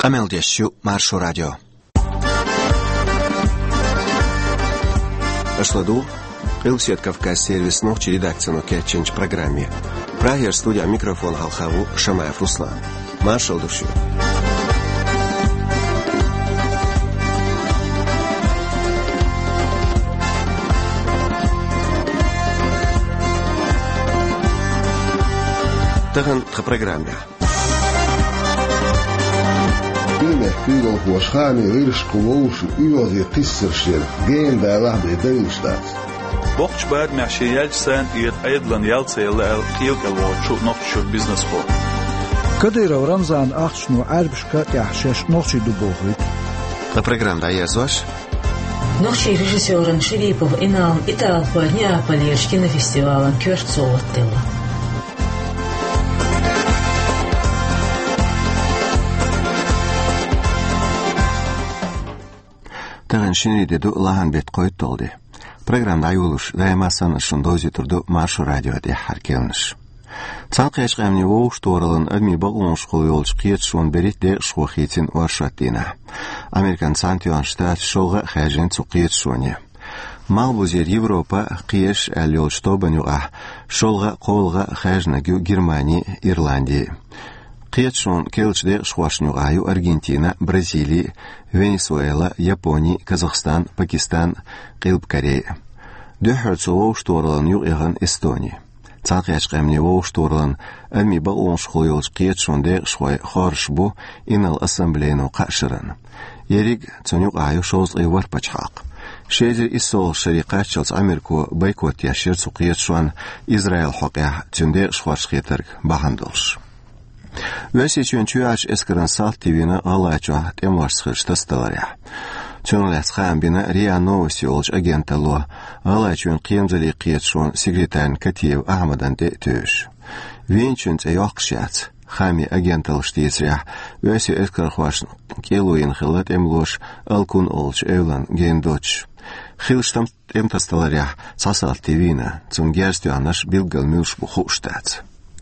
Qameldeshu Marşo Radio. Ашладу Илсет Кавказ сервис ногчи редакцию кетченч программе. Прагер студия микрофон Халхаву Шамаев Руслан. Маршал душу. Таган в программе. Ilme Hügel Huashani Irschku Wousch Uozi Tisserschir Gehen da Lahbe Dengstadt. Bochch bad Mashi Yeltsan ir Aidlan Yeltsel el Kilkel Watchu Nokchu Business Hall. Kadira Ramzan Achshnu Arbschka Yahshesh Nokchi Dubohit. На программе «Даязваш». Нокчи режиссером Шерипов и нам Италпа Неаполе кинофестивалем Кёрцоваттела. Таган шинриде ду лахан бет койт толди. Программда айулуш даймасан шундози турду Маршо радио де харкелниш. Цалқеш гамни воуш торалан адми багунш қойолш қиет шон берит де шхохитин варшатина. Американ Сантьон штат шолга хажин цуқиет шоне. Малбузер Европа қиеш әлел штобанюға шолга қолга хажнагю Германия, Ирландия. Қиетшон келчде шхуашнюғаю Аргентина, Бразилия, Венесуэла, Япония, Казахстан, Пакистан, Қилб Корея. Дөхөрцу воуштурлан юғиған Эстония. Цалқиашқамни воуштурлан әмми бағуын шхуйылш қиетшонде шхуай хоршбу инал ассамблейну қашыран. Ериг цунюғаю шоузғи варпачхақ. Шезер иссол шарикатчалц Америку байкот яшир цуқиетшуан Израил хоқя цунде шхуашқиетарг бағандылш. Весичен чуяч эскран сал тивина алачо темварсхышта сталаря. Чонлэцхан бина риа новости олж агентало алачон қиемзали қиетшон секретарь Катиев Ахмадан де төш. Венчунц эйоқшац хами агентал штицря веси эскархваш келуин хилат эмлош алкун олж эвлан гендоч. Хилштам эмтасталаря сасал тивина цунгерстюанаш билгал мюшбу хуштац.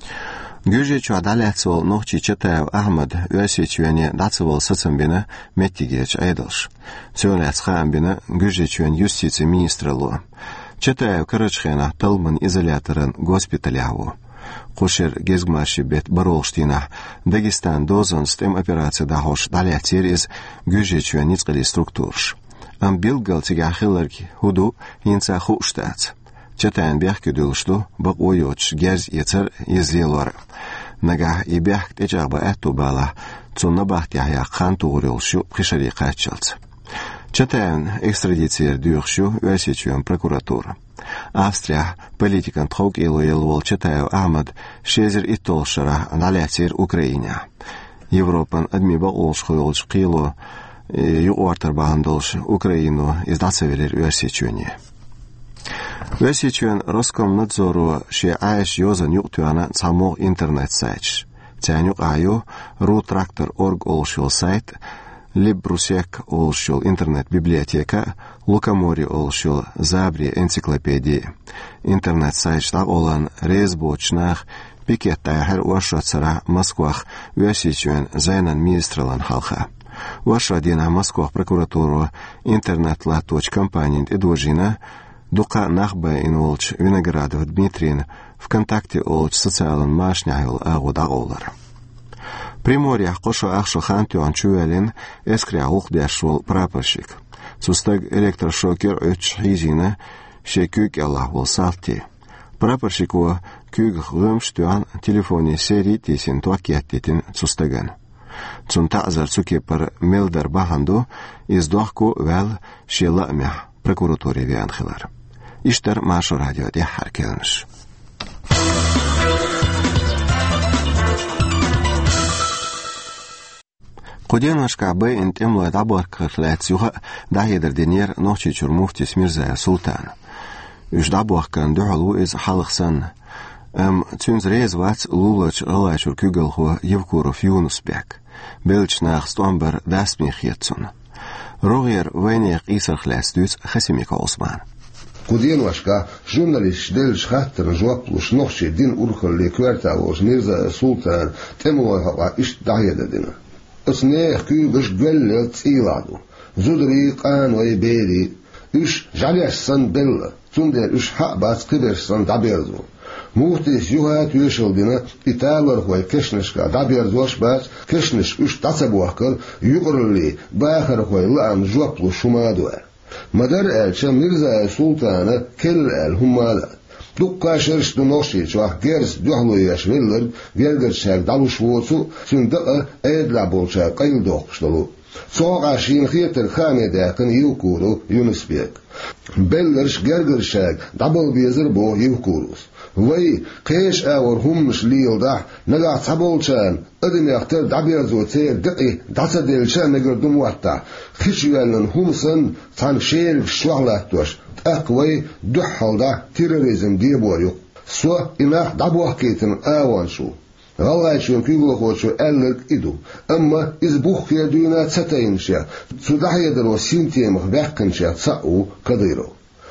Гюжечу адалятсвол нохчи Чатаев Ахмад Весичуяне дацвол сацамбина меттигеч айдалш. Цёляцхамбина Гюжечуян юстиции министралу. Чатаев Карачхена Талман изоляторан госпиталяву. Кушер гезгмаши бет Баролштина Дагестан дозон стем операция дахош далятир из Гюжечуян ницкали структурш. Амбилгал тигахиларки худу инца хуштац. Чатаен бяхки дулшту бакуйоч герз яцар излелор. Нага и бяхк течаба эту бала цунна бахтяхя хан тугурилшу хишарикатчалц. Чатаен экстрадициер дюршу весичуен прокуратура. Австрия политикан тхок илуелвол Чатаев Ахмад шезер и толшара налятир Украиня. Европан адмиба олшхуйлш қилу юортар бахандолш Украину издацаверер весичуне. Весичуен Роскомнадзору ше аеш йозан юктуана цамог интернет сайт. Тянюк аю rutractor.org олшил сайт, Либрусек олшил интернет библиотека, Лукамори олшил Забри энциклопедии. Интернет сайт штаб олан резбочнах пикеттайхер уашрацара Москвах Весичуен зайнан министралан халха. Уашрадина Москвах прокуратуру интернет латоч компании эдвожина Дука нахба инолч Виноградов Дмитриин ВКонтакте олч социален машняхил агудаголар. Приморья коша ахшо хантюан чуэлин эскря ухдяшвол прапорщик. Сустаг электрошокер өч хизина шекюк аллах вол салти. Прапорщику кюг гымштуан телефоне сери тесин туакеттитин сустаган. Цунта азар цукепар мелдар баханду издохку вел шеламя прокуратуре вианхилар. Иштар Маршо радио де харкелниш. Куденашка бе интемло дабаркарлацюга дахидер денер нохчи чурмуфтис Мирзая Султан. Уж дабаркан духалу из халахсан. Цюнзрез вац лулач алачур кюгалху Евкуров Юнусбек. Белчнах стомбер дасмих етсун. Рогер венех исархластюц Хасимика Осман. Куденашка журналист дельш хаттер жуаплуш нохчи дин урхал леквертавош Мирзая Султан темло иш дахидер дина. اسنيخ كيوغش قلت إيلادو زدري قانوي بيري إش جاليش سن بل تندر إش حق باس قبش سن دابيرزو موتيس يوهات يشل دينا إتالر هو كشنشكا دابيرزوش باس كشنش إش تاسبوهكر يقرلي باخر هو لأن جوكلو شمادوه مدر ألشا مرزا سلطانة كل الهمالات دقا شرش دنوشي شوح جيرس دوحلو يشويلر جيرجر شاك دالو شووتسو سندقا ايدلا بولشا قيل دوخشتلو سوق عشين خيتر خامي داقن يوكورو يونسبيك بلرش جيرجر شاك دبل بيزر بو يوكوروس وي قيش اور همش ليل دح نقع تبولشان ادم يختار دبيرزو تير دقي داسا ديلشان نقر دموحتا خشوالن همسن تان شير شوالاتوش أقوى دحل دا تيروريزم ديبوريو سو إناح دابوه كيتن آوان شو غالغاي شو كيقولوا خوشو ألق إدو أما إزبوخ يدونا تتاينشا سو دحي درو سينتي مخبحكنشا تساقو كديرو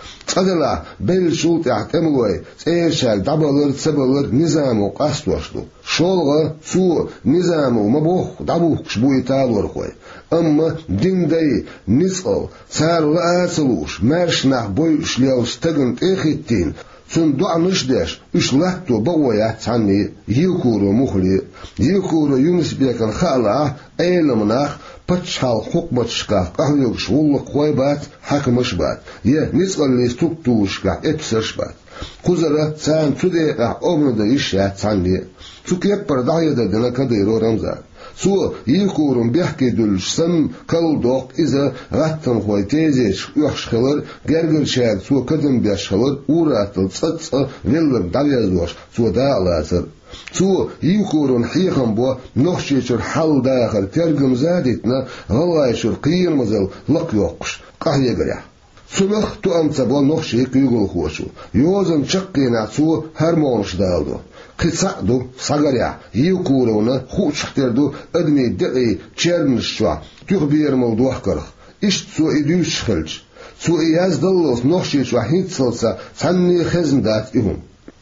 تقدلا بيل شو تعتموي سيرشاك دابولر تسبولر نظامو قاسواشتو شولغا سو نظامو مبوخ دابوخ شبوي تالور خوي أما دين داي نسأل سار لآسلوش مارشناح بوي شليو ستغنت إخيتين سندوع نشداش إش لحتو بويا تعني يوكورو مخلي يوكورو يونس بيكن خالع أيلمناخ بتشحال حكمتشكا قهويوش والله قويبات حكمش بات نسأل لي ستوكتوشكا إبسرش بات قزرة سان تدقى أمنا إشياء تعني سوكيك بردعي دادنا كديرو رمزان سو يكورن بيحكي دولش سن كل دوق إذا غتن خوي تيزيش يخشخلر جرجر شاد سو كدن بيشخلر وراتل تص ويلر دايزوش سو دا لازر سو يكورن حيخن بو نخشيشر حل داخل ترجم زادتنا غلايشر قير مزل لق يوقش قهي قريح سلخ تو أمتبو نخشيك يقول خوشو يوزن شقينا سو هرمونش دالدو قصعدو صغريا يكورونا خوش اختردو ادمي دقي تشيرنشوا تخبير موضوع كرخ اشت سو ادوش خلج سو اياز دلوس نخشيش وحيد سلسا سني خزمدات اهم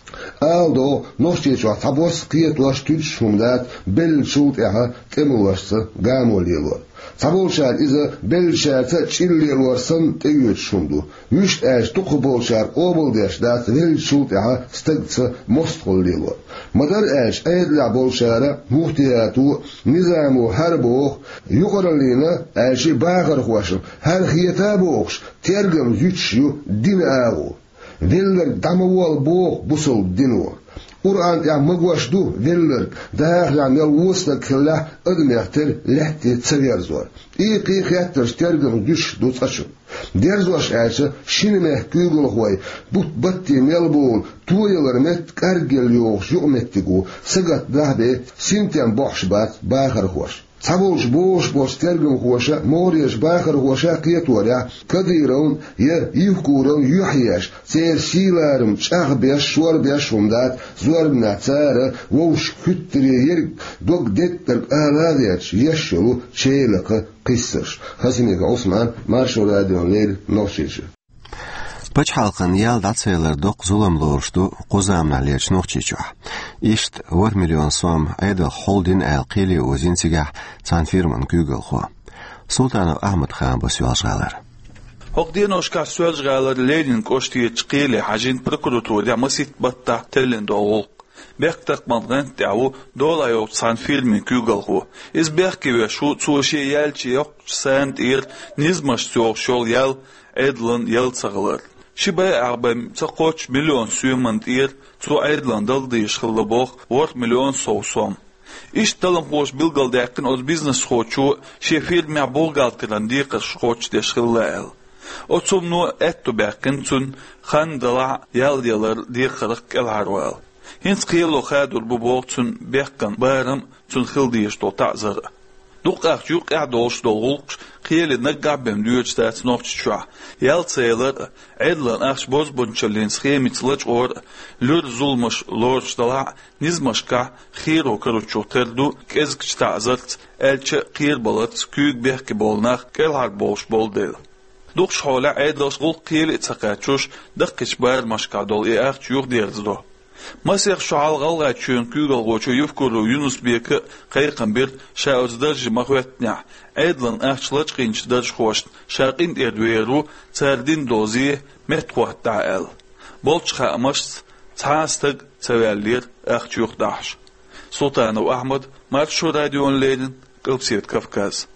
آلدو نخشيش وحتبوس قيت واش تدشهم بل شوط اها تمواشس غاموليلور تبولشار إذا بلشار تشيلي الورسن تيجي شوندو يشت أش تقبولشار قبل داش دات ويل شوطها استجت مستقل ليلو مدر أش أيد لعبولشارة محتياتو نظامو هربوخ يقرن لنا أشي باغر خواشم هر خيتابوخش ترجم يتشيو دين آغو ويلر دموال بوخ بوصل دينو قرآن يعني مقواش دو ويلر داخل يعني الوصل كله أدم يختر لحتي تسويرزور إيقي خياتر ترجم جيش دو تشو ديرزوش عاشا شين محكيقل خوي بطي ملبول تويلر مت كارجل يوخ يومتيقو سقط دهبه سنتين بوحش بات باخر خوش تبولش بوش ترجم خوشا موريش باخر خوشا قيتوريا كديرون يفكورون يحياش سير سيلارم شاخ بيش شور بيش ومدات زور بناتسارة ووش كتري يرق دوك ديتر آلادياتش يشلو شيلق قيسرش خسينيك عثمان مارشو راديون ليل نوشيش Paç halkın yal datseler dok zulum lorştu quzamna leç noqçiçwa. İşt 1 milyon som aydal holding alqili ozinsiga san firman Google xo. Sultanov Ahmed Khan bosyaljalar. Hoqdinoshka sözgalar Lenin qoştiye çqili hajin prokuratura masit batta tellen doğul. Bektak malgan tavu dolayo san filmi Google xo. İz bekki ve şu çoşe yelçi yok sant ir nizmaş şol yal edlin yal çağlar. شبه عبم تقوش مليون سومن تير تو ايرلاند دلدي يشخل بوخ 4 مليون صوصوم إيش تلم خوش بلغل داقن أو بيزنس خوشو شفير مع بلغل تلانديق خوش ديشخل لأل أو تمنو أتو باقن تون خان دلع يالر ديقرق العروال هنس قيلو خادر ببوغ تون باقن بارم تون خل ديشتو تعزر دوق أخجوق أعدوش دولغلقش قيلي نقع بمدوش تات نوكتشوا يالتسيلر عدلن أخش بوز بونشالين سخيمي تلج اور لور زولمش لورش دلع نزمشكا خيرو كروچو تردو كزكش تعزرت ألچ قير بلت كيوك بيحكي بولناخ كالهار بولش بول ديل دوق شحولة عدلش غل قيلي اتساقاتشوش دقش بار مشكا دول إياخ تيوغ ديرزدو مسيح شعال غلغة تشون كيغل غوشو يفكروا يونس بيك قيقن بير شاوز درج مخوتنع عيدلن اخشلج قينش درج خوشت شاقين ادويرو تاردين دوزي متقوه دعال بولش خامشت تاستق تسوالير اخشيوخ داحش سلطان وأحمد مارشو راديون ليدن قلبسيت كفكاز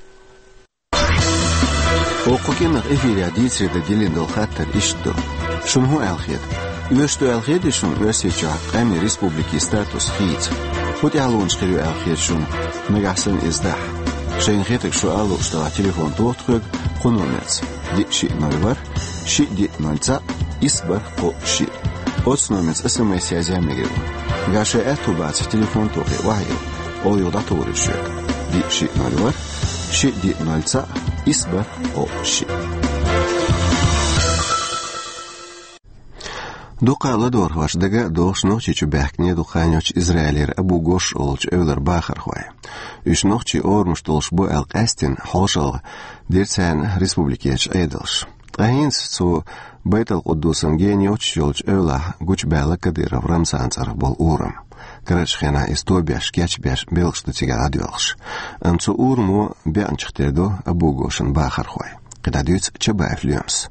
وقوكينا إفيريا ديتري دا ديلين دول خاتر إشتو شون هو الخير يوشتو الخير شون يوسيتشو قامي ريسبوبليكي ستاتوس خيت فوت يعلون شخيريو الخير شون مجحسن إزداح شين خيتك شو قالو اشتغل تليفون توتخوك قنونيتس دي شيء نويبر شيء دي نويتسا إسبر قو شيء أوتسنوميتس اسم يسيازي ميجرو غاشا اتو بات تليفون توقي وحيو او يوضاتو رشيك دي شيء نويبر شيء دي نويتسا إسبر قو شيء دوقا لدور واش دقا دوش نوچي بحكني دوقانيوش إزرائيلير أبو غوش أولش أولر باخر خواي إش نوچي أور مشتولش بو القاستين حوشل ديرتان ريسبوبليكيش أيدلش قاهينس سو بيت القدوسم جينيوش يولش أولا غوش بالا كدير رمزان صرف بالأورم كرش خينا استوبياش كياش بياش بيلش تتيجا عديولش أنسو أورمو بيانش تردو أبو غوشن باخر خواي قدا ديوت تشبايف اليومس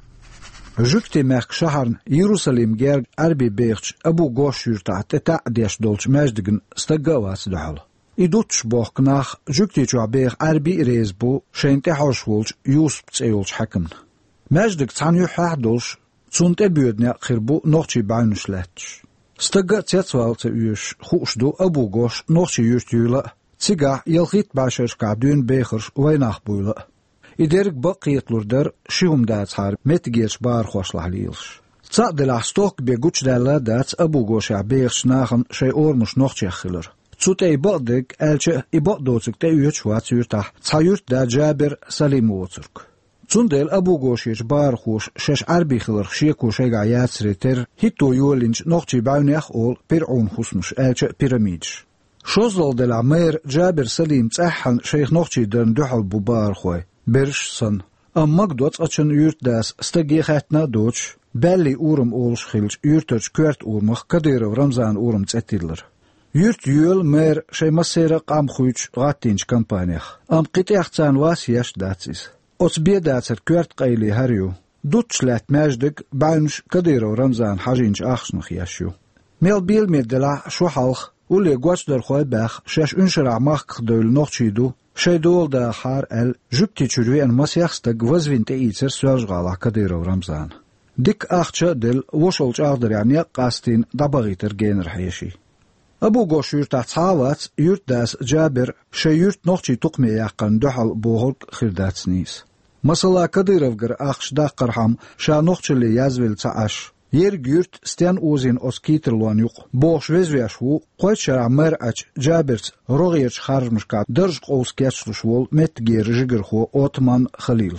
جوكتي ماك شهر يروساليم جيرج أربي بيخش أبو غوش يرتع تتعديش دولش ماجدقن استقاواس دحل إدوتش بوخ ناخ جوكتي جو بيخ أربي ريزبو شينتي حوشولش يوسب تسيولش حكم ماجدق تسان يحاح دولش تسونت أبيودنا خربو نوخشي باينش لاتش استقا تيتوال تيوش خوشدو أبو غوش نوخشي يرتيولا تيقا يلخيت باشرش كعدون بيخرش ويناخ بويلا إدرك بقيت لردر شيهم دات حار متجيش بار خوش لحليلش تصاد العستوك بيجوش دالا دات أبو غوش عبيخش ناخن شي أور مش نوخشي خلر تسوت إبادك ألش إبادوتك تيوش واتير تح تسايرت دا جابر سليم ووترك تسندل أبو غوشيش بار خوش شش عربي خلر شيكو شيغا ياتسري تر هيتو يولينش نوخشي باونيخ أول بيرعون خسمش ألش بيراميدش شوزل دل مير جابر سليم تسحن شيخ نوخشي درن دوحل ببار خوي برش سن أمك دوت أتشن يرت داس استجيخاتنا دوتش بالي أورم أولش خلش يرتش كورت أورمخ كدير ورمزان أورم تأتيلر يرت يول مير شي مسيرة قام خويتش غاتينش كامبانيخ أم قيتيخ تان واسياش داتسيس أتس بيداتر كورت قيلي هاريو دوتش لات ماجدك باينش كدير ورمزان حاجينش آخشنخ ياشيو ميل بيل ميدلا شو حالخ ولي قواتش در خوي باخ شاش انشرع ماخ دول نوخشيدو شي دول دا خار جبتي تشروي ان مسيخستق وزوين تأيتر سواج غالا كدير ورمزان ديك اخشا دل وشلج اغدر يعني قاستين دبغيتر جينر حيشي أبو غوش يرتع تصاوات يرت داس جابر شي يرت نوخشي تقمي يقن دحل بوهرك خردات سنيس مثلا كدير وغر اخش دا قرحم شا نوخشي اللي يازويل تعاش يرجيرت ستيان اوزين اوسكيتر لون يق بوش وزوياشو قويت شرع مرأج جابرت روغيرش خارج مشكات درج اوسكيتش وول مت جير جيجرخو اوتمان خليل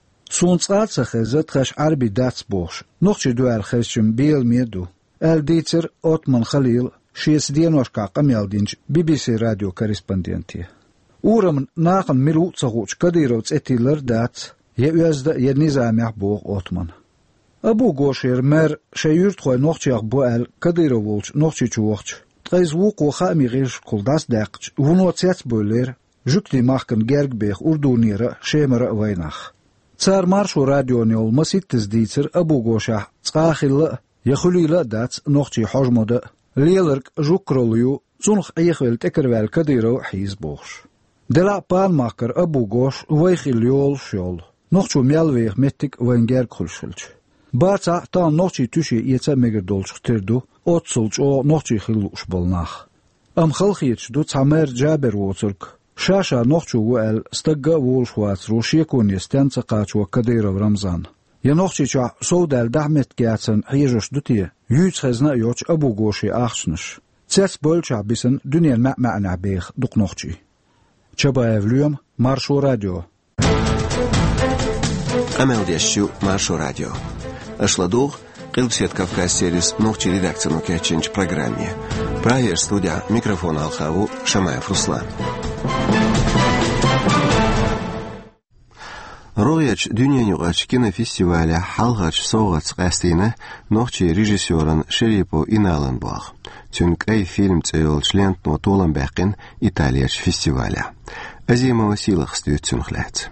سونصات سخزت خش عربي داتس بوش نوخشي دوار خشم بيل ميدو ديتر اوتمان خليل شيس دينوشكا قميال دينج BBC راديو كاريسباندينتي اورم ناقن ملو تصغوش كديروتس اتيلر دات يؤزد ينظام بوغ اوتمان أبو غوشير مر شيرت خوي نوخشيخ بوال كديرو وولش نوخشي چوخش تقيز وقو خامي غيرش كل داس داقش ونو تسيات بولير جوكتي ماخكن جيرك بيخ أردونيرا شيمرا ويناخ تسار مارشو راديو نيول مسيت تزديتر أبو غوشاح تقاخل يخليلا دات نوخشي حجمودا ليلرك جوكروليو تونخ ايخويل تكروال كديرو حيز بوخش دلا بان ماكر أبو غوش ويخيل يول شول نوخشو ميالويخ متك وين جيرك خلشلش باتا تا نوخشي توشي يتا ميگر دولش تردو اوتسلج او نوخشي خلوش بالناخ ام خلخيتش دو تامر جابر ووترك شاشا نوخشو وال استقا وولش واترو شيكون يستان تقاچ وكدير ورمزان يا نوخشي چا سودال دحمت گاتن هيجوش دوتي يوت خزنا يوچ ابو غوشي اخشنش تس بولچا بيسن دنيا معنا بيخ دوق نوخشي چبا evlüyüm مارشو راديو امل ديشو مارشو راديو أشلادوغ قلبسيت كافكاس سيريس نوخشي редакция نوكيتشنج программе. Праер студия микрофон Алхаву Шамаев Руслан. Rogiyaç dünýäňi kinofestiwali halgaç sowgat gastyny nohçy rejissörün Şeripov Inalyn bag. Çünki film çeýilşlent notulan bäkin Italiýa festivali. Azima Vasilyk stüýtsünhlet.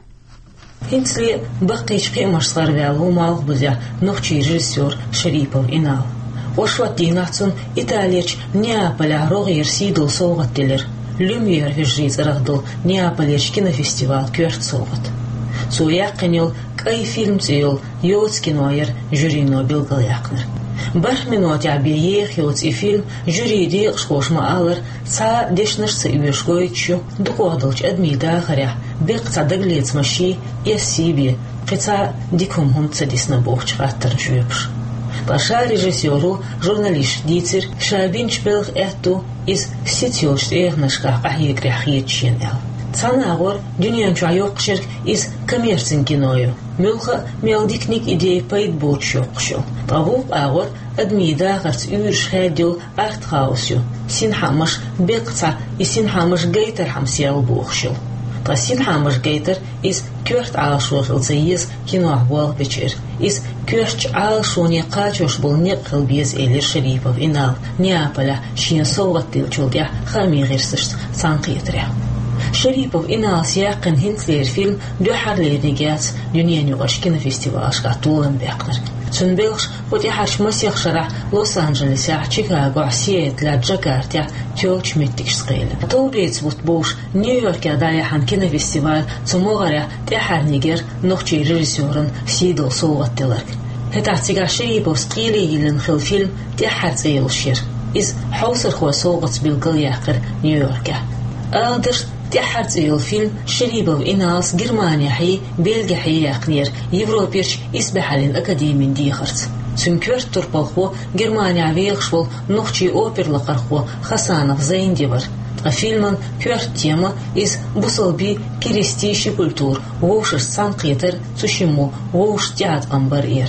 Hintsli бақиш қимашсар вялу мал бузя нохчи режиссер Шерипов Инал. Ошват динацун Италияч Неаполя Рогер сидл соугаттелер. Люмьер вежриз рагдыл Неаполяч кинофестиваль кёрт соугат. Суяққинил кай фильм цейл йоц киноер жюрино билгал яқнер. Бар минут ябиех йоц и фильм жюриди шкошма алыр ца дешнышцы үйешгойчу дукуадылч адмида харя бек цадаглец маши ясиби қица дикум хун цадисна бохч раттар жүйепш. Паша режиссеру журналист дицер шабинч белх эту из сетёшт эхнашка ахиегряхиечен эл. Цанагор дюньян чайокшер из коммерцин киною. Мюлха мелдикник идеи пайд бочокшо. Павук агор адмида гарц үйрш хэдил артхаусю. Синхамаш бекца и синхамаш гейтер хамсиал бохшил. Та синхамаш гейтер из кёрт алшошылцы из киноахвал печер. Из кёрч алшоне качош был некал без элер Шерипов Инал. Неаполя шин соваттил чулгя хамигерсышт санкитря. Шерипов Инал сияқын хинтлер фильм дөхар лернигяц дюньян югаш кинофестивалшка тулан бәкнер. Цунбелш поти харшмасях шара Лос-Анджелесе, Чикаго, Сиэтла, Джакарта, тёч меттикш скейлен. Толбейц вот бош Нью-Йорке даяхан кинофестиваль цумогаря техарнигер нохчи режиссерын сидл соугаттеларк. Хетартига Шерипов скили елен хил фильм техар цейлшир. Из хаусар хуа соугатс билгал яқыр Нью-Йорке. Алдыш تحرز الفيلم شريبов إنالس Германия حي بلغيا حي يقنير يوروبيرش إسبحالين أكاديمين ديخرت سنكرت تربالخو Германия ويخشول نوخشي أوبر لقرخو خسانов زينديبر فيلمن كورت تيما إز بوصلبي كريستيشي كультур ووشش سانقيتر تشمو ووش تياد أمبر إير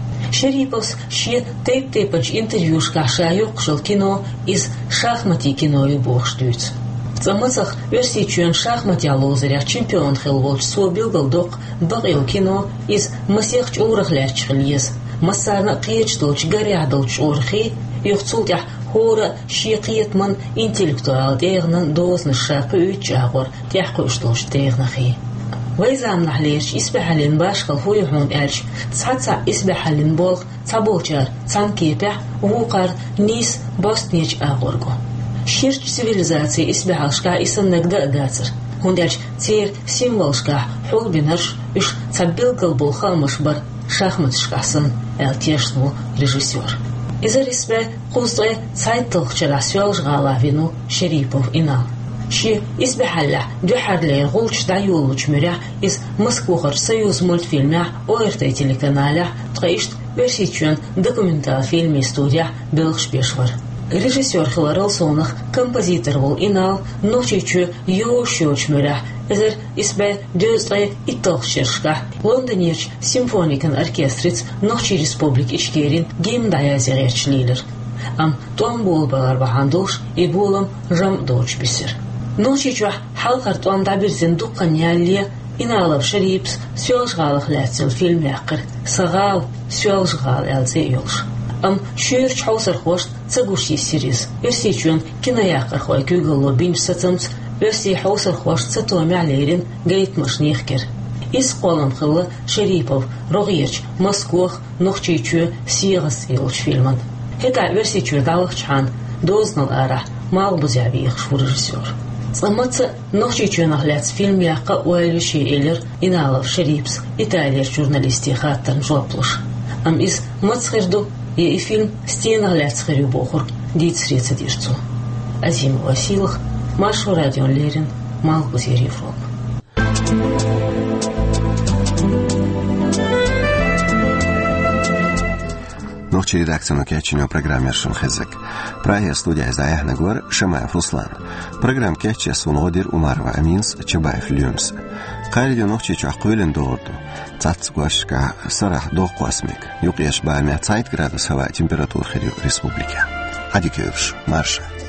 Шерипов ши тейп-тейпач интервьюш каша юқшыл кино из шахмати киною бохштуйц. Замысах версии чуен шахмат ялозаря чемпион хелволч собилгал док багил кино из масех чурахляч хлиез. Масарна қиечтолч горядолч орхи юхцултя хора шиқиетман интеллектуал дегнан дозны шапы үчагор тяхкуштолч дегнахи. ويزام نحليش إسبحالين باشخل هويحون ألش تسعتسع إسبحالين بولغ تابوچار تانكيبح ووقار نيس بوستنيج آغورغو شيرش цивилизации إسبحالشكا إسان نقدا داتر هندالش تير سيمولشكا حول بنرش إش تابيلغل بولخا مشبر شاخمتشكا سن التيشنو ريجيسيور إذا رسبة قوزة تايتلخشرا سيولش غالافينو شريبوف إنال شي إسبحالله دحر لي غولش دايولوش مريح إز مسكوخر سيوز مультфильмя ОРТ телеканале تقيشت версичен документал фильме студия Белхшпешвар. Режиссер Хиларал Сонах, композитор вол Инал, ночичу йошоч меря, эзер избе дёзле и толшершка. Лондонирч симфоникан оркестриц ночи республик Ичкерин гимдаязеречлилер. Ам том болбалар бахандуш и болам жам дочь бисер. Ночичу халқар том дабирзен дуккан яллия Иналов Шерипс сёлшгалах ләтсел фильм яқыр. Сағал сёлшгал әлзе йолш. Ам шүрч хаусар хошт цагуши сириз. Версичун кинояқыр хой күгіло бинч сатымц. Верси хаусар хошт сатоми алерин гейт машнихкер. Из қолам қылы Шерипов, Рогирч, Москвах, Нохчичу, Сиғас йолш фильман. Хета версичу далых чхан, дознал ара, мал бузявиих шу режиссер. Сломаться ночью нагляд фильм яка уэльши элер Иналов Шерипс Италия журналисти хаттан жоплуш. Ам из мацхерду и фильм стена нагляд схерю бохур дицрец дирцу. Азима Василах, Машу Радион Лерин, Малбузер Европ. Ночи редакцию кечиню программер Шунхезек. Прая студия Заяхнагор Шамаев Руслан. Программ кече Сунодир Умарова Аминс Чабаев Люмс. Кайли ночи чаквилен дорду. Цацгошка Сарах Доквасмик. Юкеш 5 градус хава температура в республике. Адикевш Марша.